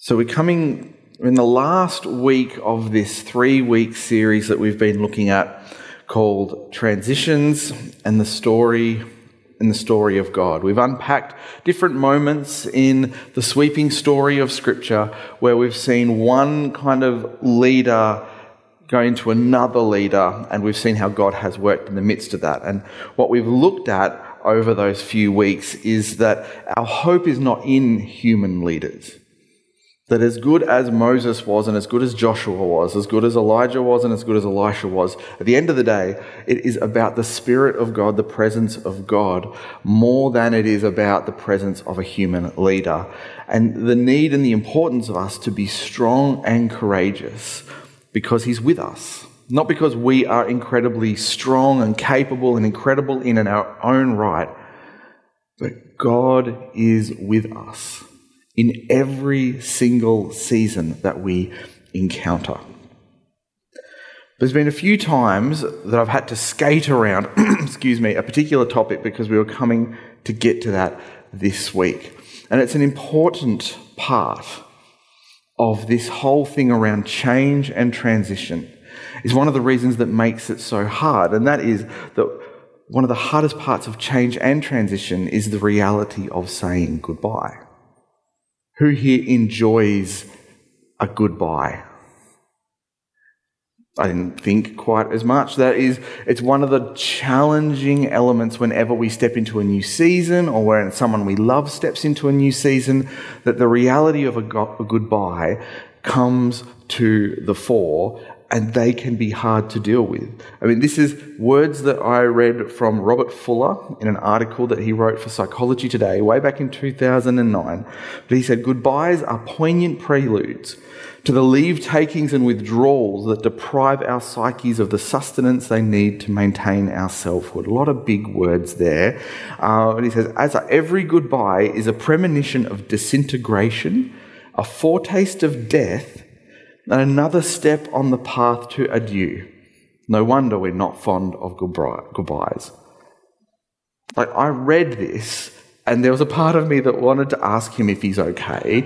So we're coming in the last week of this 3-week series that we've been looking at called Transitions and the Story of God. We've unpacked different moments in the sweeping story of Scripture where we've seen one kind of leader go into another leader, and we've seen how God has worked in the midst of that. And what we've looked at over those few weeks is that our hope is not in human leaders. That as good as Moses was, and as good as Joshua was, as good as Elijah was, and as good as Elisha was, at the end of the day, it is about the Spirit of God, the presence of God, more than it is about the presence of a human leader. And the need and the importance of us to be strong and courageous because He's with us. Not because we are incredibly strong and capable and incredible in our own right, but God is with us in every single season that we encounter. There's been a few times that I've had to skate around, a particular topic because we were coming to get to that this week. And it's an important part of this whole thing around change and transition. Is one of the reasons that makes it so hard. And that is that one of the hardest parts of change and transition is the reality of saying goodbye. Who here enjoys a goodbye? I didn't think quite as much. It's one of the challenging elements whenever we step into a new season or when someone we love steps into a new season, that the reality of a goodbye comes to the fore, and they can be hard to deal with. I mean, this is words that I read from Robert Fuller in an article that he wrote for Psychology Today way back in 2009. But he said, goodbyes are poignant preludes to the leave-takings and withdrawals that deprive our psyches of the sustenance they need to maintain our selfhood. A lot of big words there. And he says, as every goodbye is a premonition of disintegration, a foretaste of death, and another step on the path to adieu. No wonder we're not fond of goodbyes. I read this, and there was a part of me that wanted to ask him if he's okay,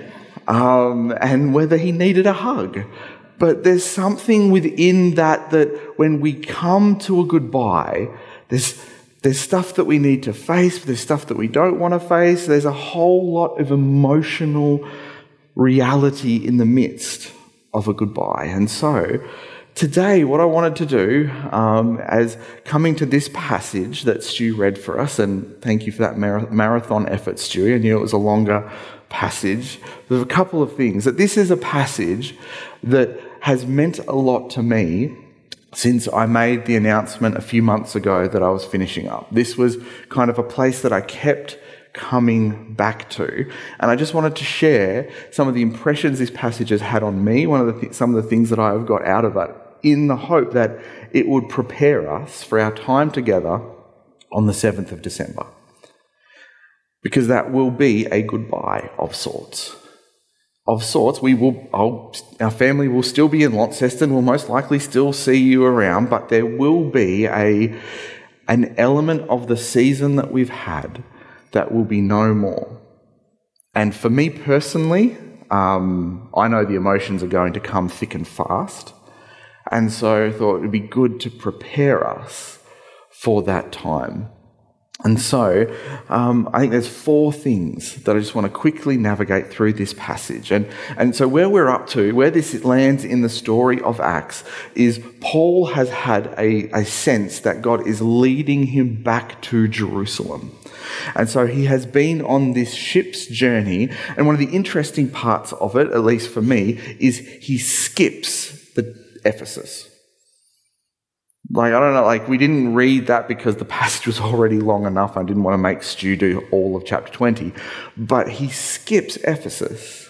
and whether he needed a hug. But there's something within that when we come to a goodbye, there's stuff that we need to face, there's stuff that we don't want to face, there's a whole lot of emotional reality in the midst of a goodbye. And so today what I wanted to do as coming to this passage that Stu read for us, and thank you for that marathon effort, Stu, I knew it was a longer passage. There's a couple of things. That this is a passage that has meant a lot to me since I made the announcement a few months ago that I was finishing up. This was kind of a place that I kept coming back to, and I just wanted to share some of the impressions this passage has had on me, some of the things that I have got out of it, in the hope that it would prepare us for our time together on the 7th of December. Because that will be a goodbye of sorts. Our family will still be in Launceston, we'll most likely still see you around, but there will be an element of the season that we've had that will be no more. And for me personally, I know the emotions are going to come thick and fast. And so I thought it would be good to prepare us for that time. And so I think there's 4 things that I just want to quickly navigate through this passage. And so where we're up to, where this lands in the story of Acts, is Paul has had a sense that God is leading him back to Jerusalem. And so he has been on this ship's journey, and one of the interesting parts of it, at least for me, is he skips the Ephesus. I don't know, we didn't read that because the passage was already long enough. I didn't want to make Stu do all of chapter 20. But he skips Ephesus.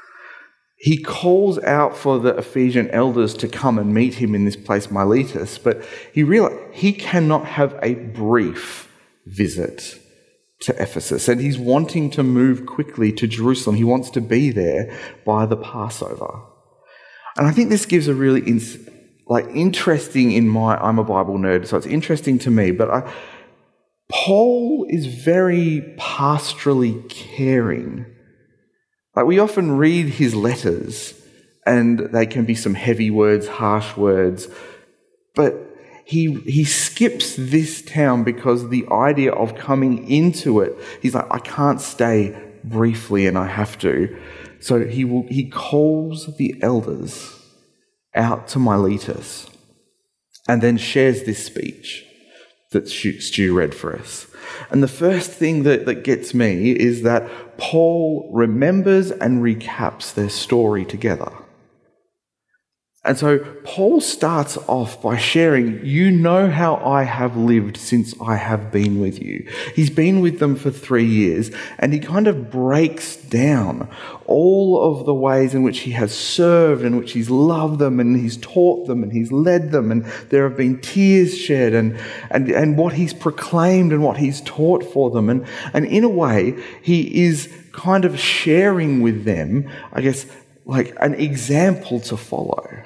He calls out for the Ephesian elders to come and meet him in this place, Miletus, but he realized he cannot have a brief visit to Ephesus, and he's wanting to move quickly to Jerusalem. He wants to be there by the Passover. And I think this gives a really interesting I'm a Bible nerd, so it's interesting to me, but Paul is very pastorally caring Like, we often read his letters and they can be some heavy words, harsh words, but he skips this town because the idea of coming into it, he's like, I can't stay briefly and I have to. So he calls the elders out to Miletus and then shares this speech that Stu read for us. And the first thing that gets me is that Paul remembers and recaps their story together. And so Paul starts off by sharing, you know how I have lived since I have been with you. He's been with them for 3 years, and he kind of breaks down all of the ways in which he has served, in which he's loved them, and he's taught them, and he's led them, and there have been tears shed, and what he's proclaimed and what he's taught for them. And in a way, he is kind of sharing with them, I guess, like an example to follow.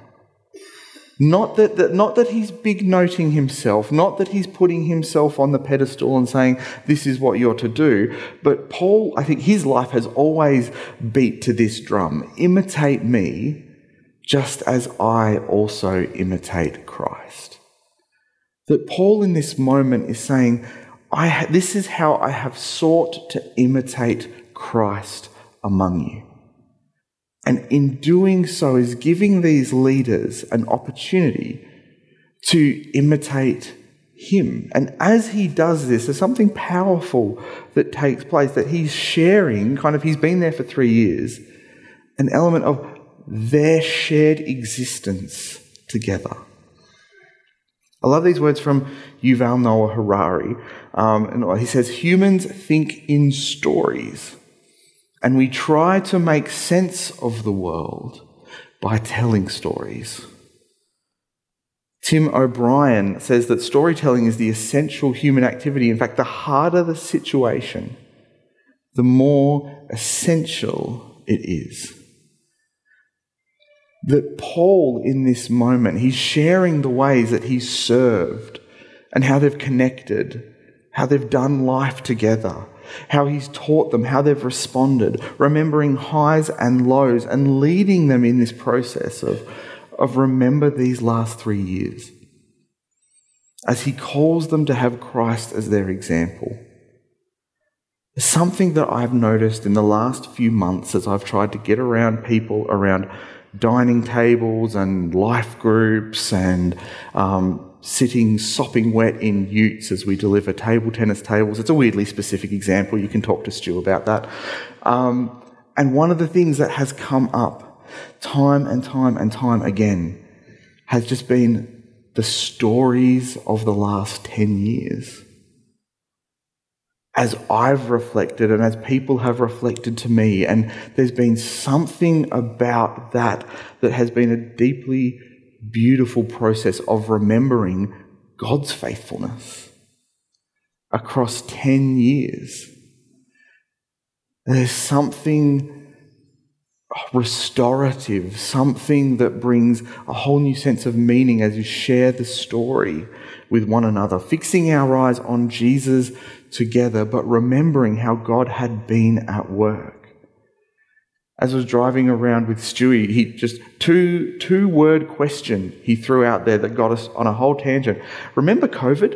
Not that he's big noting himself, not that he's putting himself on the pedestal and saying, this is what you're to do. But Paul, I think his life has always beat to this drum. Imitate me just as I also imitate Christ. That Paul in this moment is saying, this is how I have sought to imitate Christ among you. And in doing so is giving these leaders an opportunity to imitate him. And as he does this, there's something powerful that takes place, that he's sharing, he's been there for 3 years, an element of their shared existence together. I love these words from Yuval Noah Harari. And he says, humans think in stories. And we try to make sense of the world by telling stories. Tim O'Brien says that storytelling is the essential human activity. In fact, the harder the situation, the more essential it is. That Paul, in this moment, he's sharing the ways that he's served and how they've connected, how they've done life together, how he's taught them, how they've responded, remembering highs and lows and leading them in this process of remember these last 3 years. As he calls them to have Christ as their example. Something that I've noticed in the last few months as I've tried to get around people around dining tables and life groups and sitting sopping wet in utes as we deliver table tennis tables. It's a weirdly specific example. You can talk to Stu about that. And one of the things that has come up time and time and time again has just been the stories of the last 10 years. As I've reflected and as people have reflected to me, and there's been something about that has been a deeply beautiful process of remembering God's faithfulness across 10 years. There's something restorative, something that brings a whole new sense of meaning as you share the story with one another, fixing our eyes on Jesus together, but remembering how God had been at work. As I was driving around with Stewie, he just two-word question he threw out there that got us on a whole tangent. Remember COVID?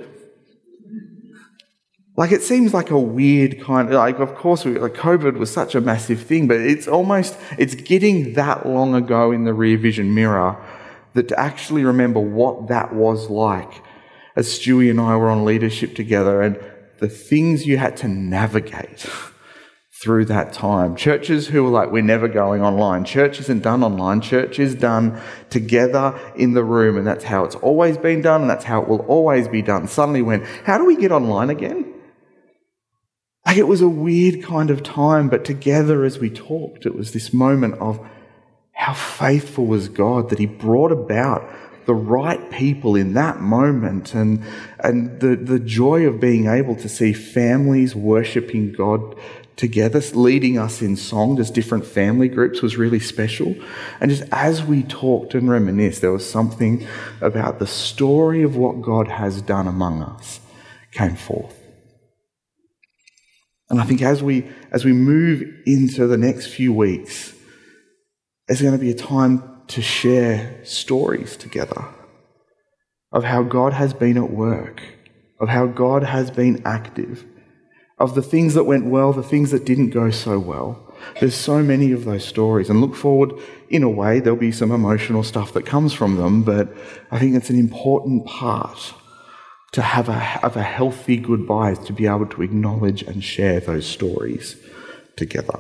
Like, it seems like a weird kind of, of course, COVID was such a massive thing, but it's getting that long ago in the rear vision mirror that to actually remember what that was like as Stewie and I were on leadership together and the things you had to navigate through that time. Churches who were like, we're never going online. Church isn't done online. Church is done together in the room, and that's how it's always been done, and that's how it will always be done. Suddenly went, how do we get online again? Like, it was a weird kind of time, but together as we talked, it was this moment of how faithful was God that he brought about the right people in that moment, and the joy of being able to see families worshipping God together, leading us in song as different family groups was really special. And just as we talked and reminisced, there was something about the story of what God has done among us came forth. And I think as we move into the next few weeks, there's going to be a time to share stories together of how God has been at work, of how God has been active, of the things that went well, the things that didn't go so well. There's so many of those stories, and look forward, in a way, there'll be some emotional stuff that comes from them, but I think it's an important part to have a healthy goodbye, to be able to acknowledge and share those stories together.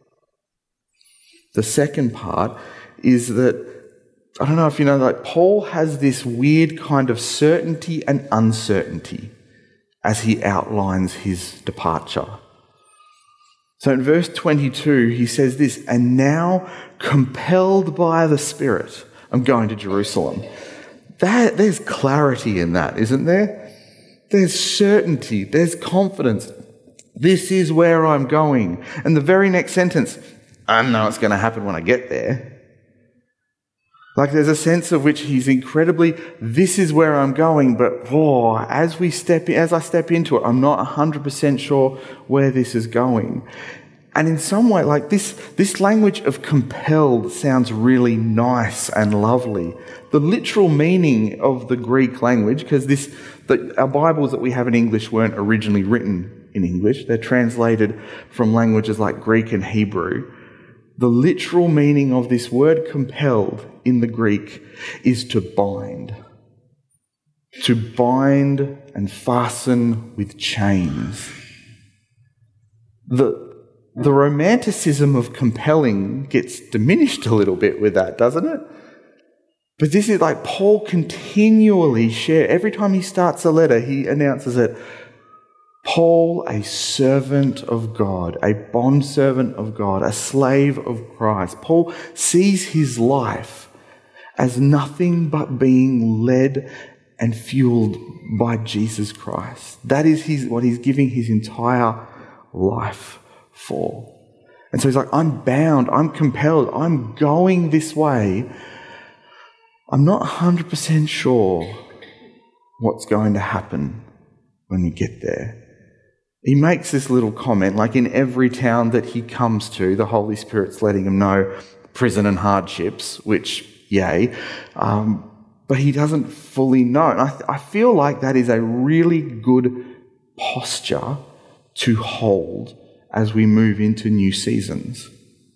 The second part is that, I don't know if you know, like Paul has this weird kind of certainty and uncertainty as he outlines his departure. So in verse 22, he says this, "And now, compelled by the Spirit, I'm going to Jerusalem." There's clarity in that, isn't there? There's certainty, there's confidence. This is where I'm going. And the very next sentence, I know it's going to happen when I get there. Like there's a sense of which he's incredibly, this is where I'm going, but as I step into it, I'm not 100% sure where this is going. And in some way, like this language of compelled sounds really nice and lovely. The literal meaning of the Greek language, because our Bibles that we have in English weren't originally written in English. They're translated from languages like Greek and Hebrew. The literal meaning of this word compelled in the Greek is to bind. To bind and fasten with chains. The romanticism of compelling gets diminished a little bit with that, doesn't it? But this is like Paul continually every time he starts a letter, he announces it, Paul, a servant of God, a bondservant of God, a slave of Christ. Paul sees his life as nothing but being led and fueled by Jesus Christ. That is what he's giving his entire life for. And so he's like, I'm bound, I'm compelled, I'm going this way. I'm not 100% sure what's going to happen when we get there. He makes this little comment, like in every town that he comes to, the Holy Spirit's letting him know prison and hardships, which, yay, but he doesn't fully know. And I feel like that is a really good posture to hold as we move into new seasons.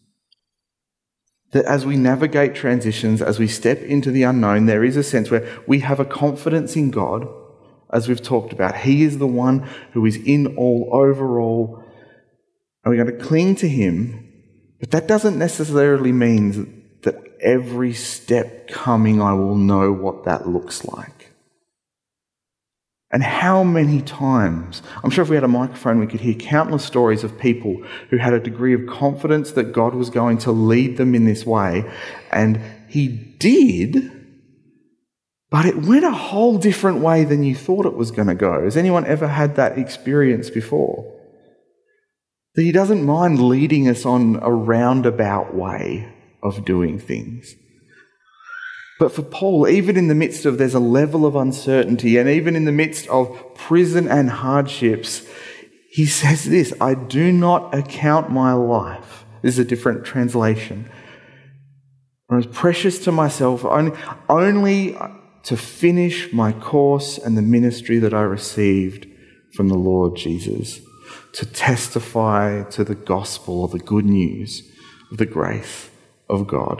That as we navigate transitions, as we step into the unknown, there is a sense where we have a confidence in God. As we've talked about, He is the one who is in all, over all, and we're going to cling to Him. But that doesn't necessarily mean that every step coming I will know what that looks like. And how many times, I'm sure if we had a microphone we could hear countless stories of people who had a degree of confidence that God was going to lead them in this way, and He did, but it went a whole different way than you thought it was going to go. Has anyone ever had that experience before? That He doesn't mind leading us on a roundabout way of doing things. But for Paul, even in the midst of there's a level of uncertainty, and even in the midst of prison and hardships, he says this, I do not account my life. This is a different translation. I was precious to myself only to finish my course and the ministry that I received from the Lord Jesus, to testify to the gospel or the good news of the grace of God.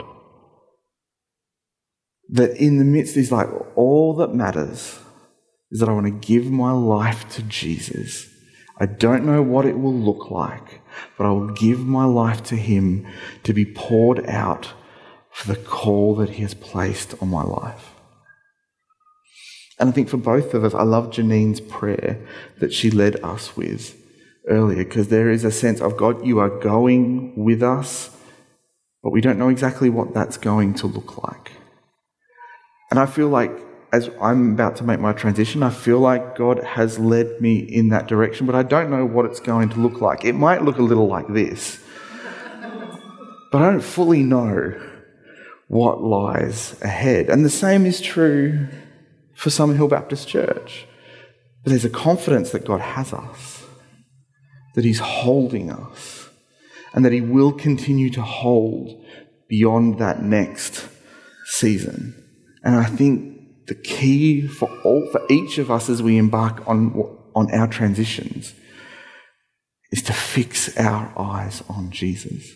That in the midst is like all that matters is that I want to give my life to Jesus. I don't know what it will look like, but I will give my life to Him to be poured out for the call that He has placed on my life. And I think for both of us, I love Janine's prayer that she led us with earlier, because there is a sense of God, you are going with us, but we don't know exactly what that's going to look like. And I feel like as I'm about to make my transition, I feel like God has led me in that direction, but I don't know what it's going to look like. It might look a little like this, but I don't fully know what lies ahead. And the same is true for Summer Hill Baptist Church. But there's a confidence that God has us. that he's holding us, and that he will continue to hold beyond that next season. And I think the key for each of us as we embark on our transitions is to fix our eyes on Jesus.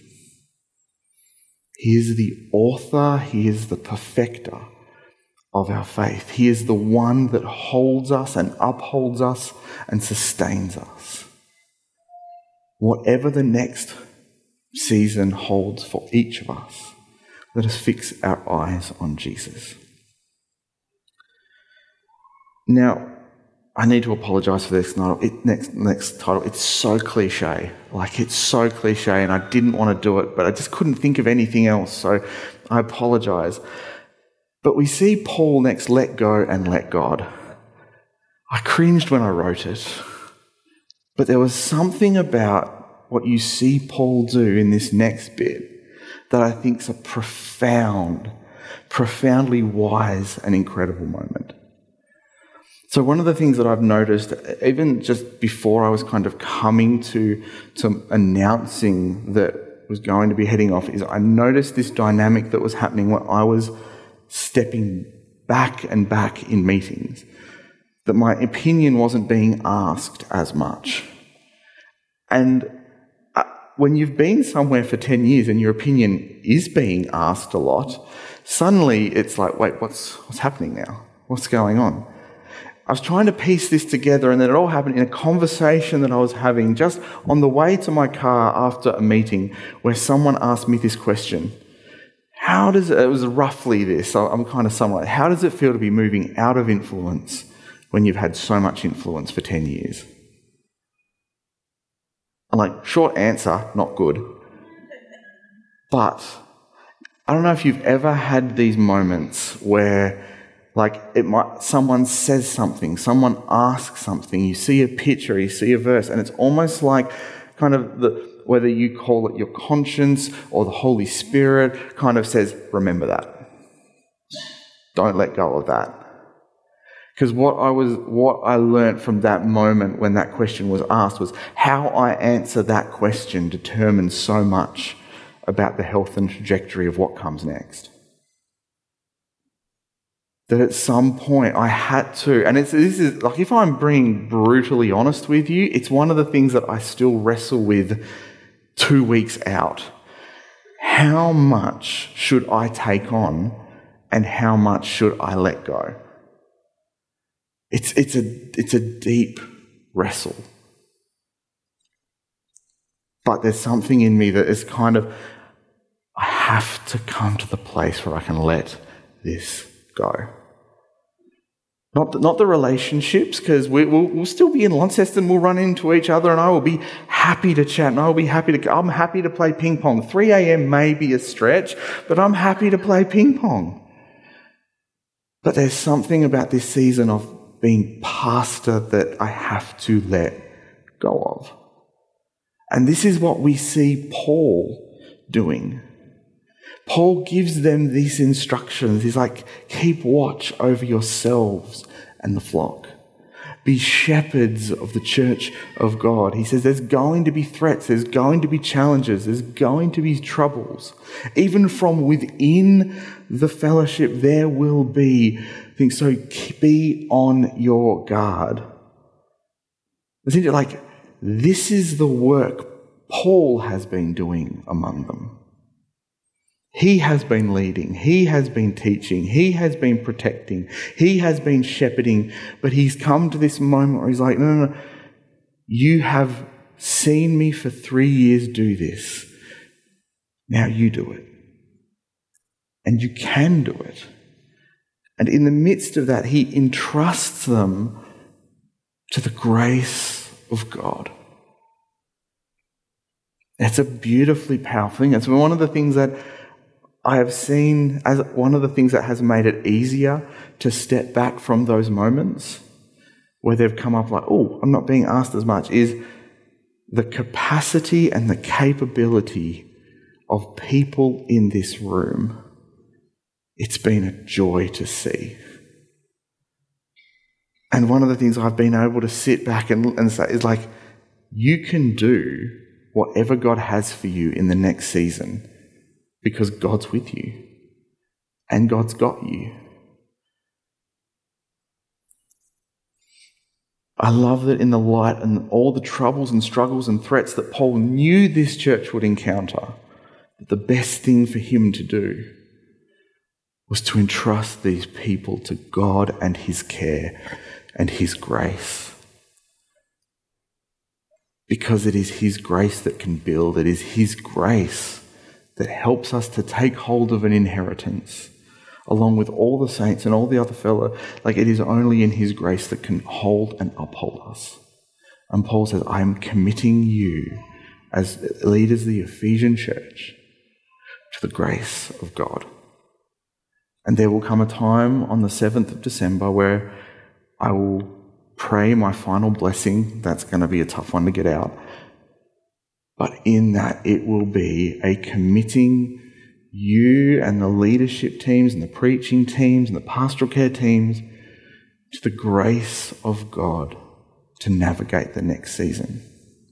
He is the author, he is the perfecter of our faith. He is the one that holds us and upholds us and sustains us. Whatever the next season holds for each of us, let us fix our eyes on Jesus. Now, I need to apologise for this next title. It's so cliche. It's so cliche, and I didn't want to do it, but I just couldn't think of anything else, so I apologise. But we see Paul next let go and let God. I cringed when I wrote it, but there was something about what you see Paul do in this next bit that I think is a profoundly wise and incredible moment. So one of the things that I've noticed, even just before I was kind of coming to announcing that was going to be heading off, is I noticed this dynamic that was happening where I was stepping back and back in meetings, that my opinion wasn't being asked as much. And when you've been somewhere for 10 years and your opinion is being asked a lot, suddenly it's like, wait, what's happening now? What's going on? I was trying to piece this together, and then it all happened in a conversation that I was having just on the way to my car after a meeting, where someone asked me this question. It was roughly this, so I'm kind of summarizing. How does it feel to be moving out of influence when you've had so much influence for 10 years? I'm short answer, not good. But I don't know if you've ever had these moments where someone says something, someone asks something, you see a picture, you see a verse, and it's almost like kind of whether you call it your conscience or the Holy Spirit kind of says, remember that. Don't let go of that. Because what I learnt from that moment when that question was asked was how I answer that question determines so much about the health and trajectory of what comes next. That at some point I had to, and this is if I'm being brutally honest with you, it's one of the things that I still wrestle with 2 weeks out. How much should I take on, and how much should I let go? It's a deep wrestle. But there's something in me that is kind of, I have to come to the place where I can let this go. Not the relationships, because we'll still be in Launceston, we'll run into each other, and I will be happy to chat, and I'm happy to play ping pong. 3 a.m. may be a stretch, but I'm happy to play ping pong. But there's something about this season of being pastor that I have to let go of. And this is what we see Paul doing. Paul gives them these instructions. He's like, keep watch over yourselves and the flock. Be shepherds of the church of God. He says there's going to be threats, there's going to be challenges, there's going to be troubles. Even from within the fellowship, there will be things. So be on your guard. This is the work Paul has been doing among them. He has been leading, he has been teaching, he has been protecting, he has been shepherding, but he's come to this moment where he's like, no, you have seen me for 3 years do this. Now you do it. And you can do it. And in the midst of that, he entrusts them to the grace of God. It's a beautifully powerful thing. It's one of the things that I have seen as one of the things that has made it easier to step back from those moments where they've come up like, oh, I'm not being asked as much, is the capacity and the capability of people in this room. It's been a joy to see. And one of the things I've been able to sit back and say is you can do whatever God has for you in the next season because God's with you and God's got you. I love that in the light and all the troubles and struggles and threats that Paul knew this church would encounter, that the best thing for him to do was to entrust these people to God and his care and his grace. Because it is his grace that can build. It is his grace that helps us to take hold of an inheritance, along with all the saints and all the other fellow. Like, it is only in his grace that can hold and uphold us. And Paul says, I am committing you as leaders of the Ephesian church to the grace of God. And there will come a time on the 7th of December where I will pray my final blessing. That's going to be a tough one to get out. But in that, it will be a committing you and the leadership teams and the preaching teams and the pastoral care teams to the grace of God to navigate the next season.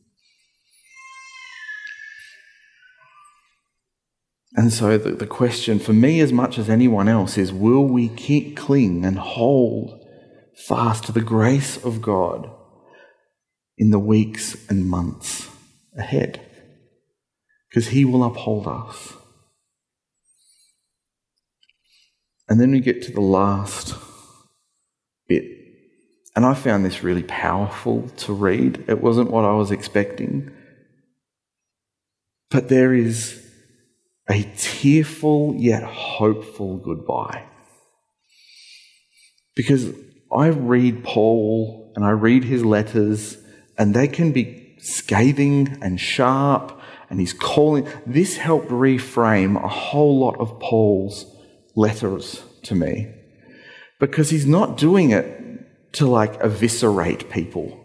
And so the question for me as much as anyone else is, will we cling and hold fast to the grace of God in the weeks and months ahead? Because he will uphold us. And then we get to the last bit. And I found this really powerful to read. It wasn't what I was expecting. But there is a tearful yet hopeful goodbye. Because I read Paul and I read his letters, and they can be scathing and sharp, and he's calling. This helped reframe a whole lot of Paul's letters to me, because he's not doing it to eviscerate people.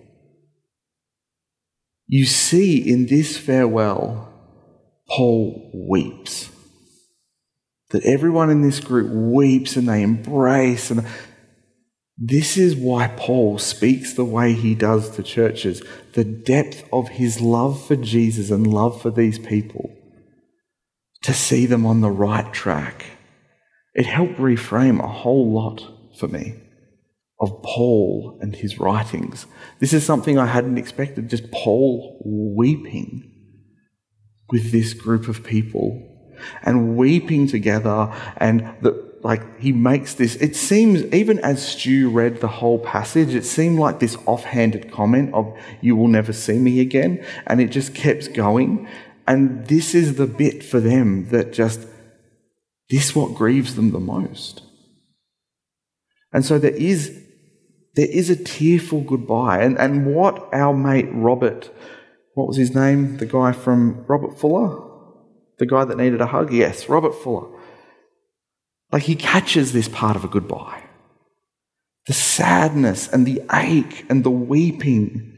You see in this farewell, Paul weeps. That everyone in this group weeps and they embrace. And this is why Paul speaks the way he does to churches. The depth of his love for Jesus and love for these people. To see them on the right track. It helped reframe a whole lot for me of Paul and his writings. This is something I hadn't expected, just Paul weeping with this group of people and weeping together, and he makes this, it seems, even as Stu read the whole passage, it seemed like this offhanded comment of, you will never see me again, and it just kept going. And this is the bit for them that this is what grieves them the most. And so there is a tearful goodbye. And what our mate Robert, what was his name? The guy from Robert Fuller? The guy that needed a hug? Yes, Robert Fuller. He catches this part of a goodbye. The sadness and the ache and the weeping.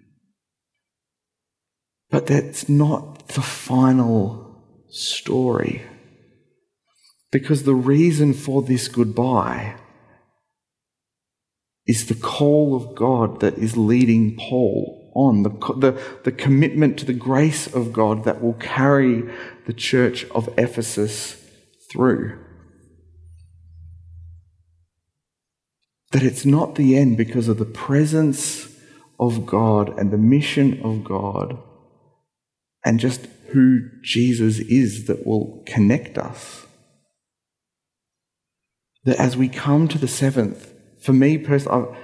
But that's not the final story. Because the reason for this goodbye is the call of God that is leading Paul on, the commitment to the grace of God that will carry the church of Ephesus through. That it's not the end because of the presence of God and the mission of God and just who Jesus is that will connect us. That as we come to the 7th, for me personally,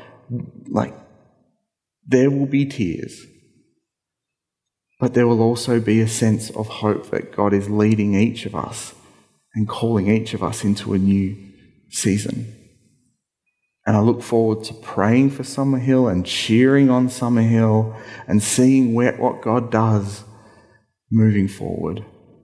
there will be tears, but there will also be a sense of hope that God is leading each of us and calling each of us into a new season. And I look forward to praying for Summerhill and cheering on Summerhill and seeing what God does moving forward.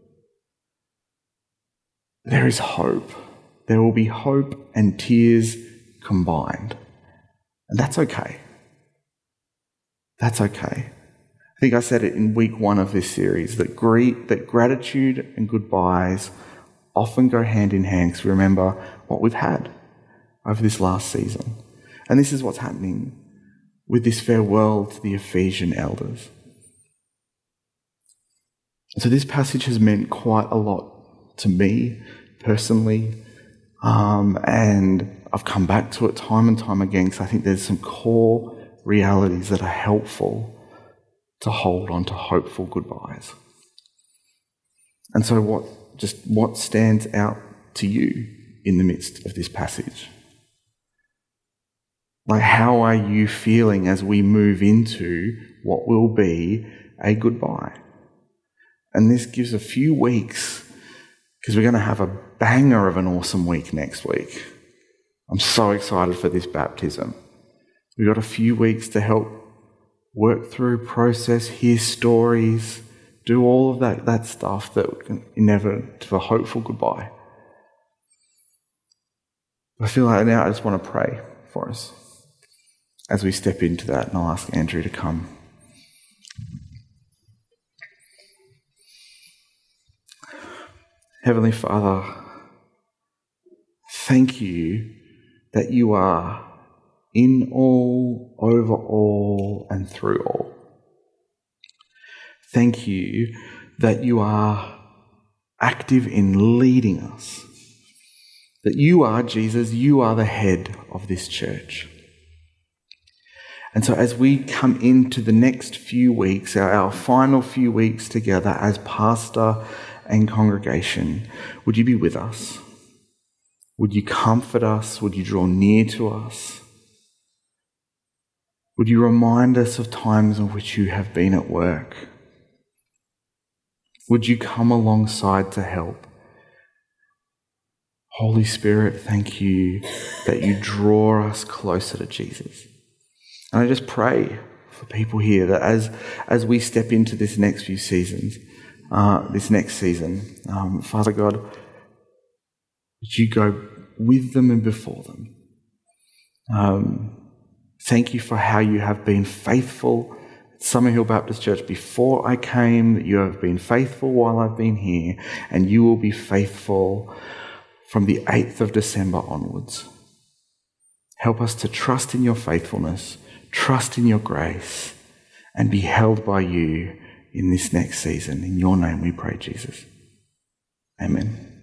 There is hope. There will be hope and tears combined. And that's okay. That's okay. I think I said it in week 1 of this series, that gratitude and goodbyes often go hand in hand because we remember what we've had over this last season. And this is what's happening with this farewell to the Ephesian elders. So this passage has meant quite a lot to me personally, and I've come back to it time and time again because I think there's some core realities that are helpful to hold on to hopeful goodbyes. And so what stands out to you in the midst of this passage? Like, how are you feeling as we move into what will be a goodbye? And this gives a few weeks, because we're going to have a banger of an awesome week next week. I'm so excited for this baptism. We've got a few weeks to help work through, process, hear stories, do all of that stuff that can endeavour to a hopeful goodbye. I feel like now I just want to pray for us as we step into that, and I'll ask Andrew to come. Heavenly Father, thank you that you are in all, over all, and through all. Thank you that you are active in leading us. That you are, Jesus, you are the head of this church. And so as we come into the next few weeks, our final few weeks together as pastor and congregation, would you be with us? Would you comfort us? Would you draw near to us? Would you remind us of times in which you have been at work? Would you come alongside to help? Holy Spirit, thank you that you draw us closer to Jesus. And I just pray for people here that as we step into this next few seasons, this next season, Father God, that you go with them and before them. Thank you for how you have been faithful at Summerhill Baptist Church before I came, that you have been faithful while I've been here, and you will be faithful from the 8th of December onwards. Help us to trust in your faithfulness, trust in your grace, and be held by you in this next season. In your name we pray, Jesus. Amen.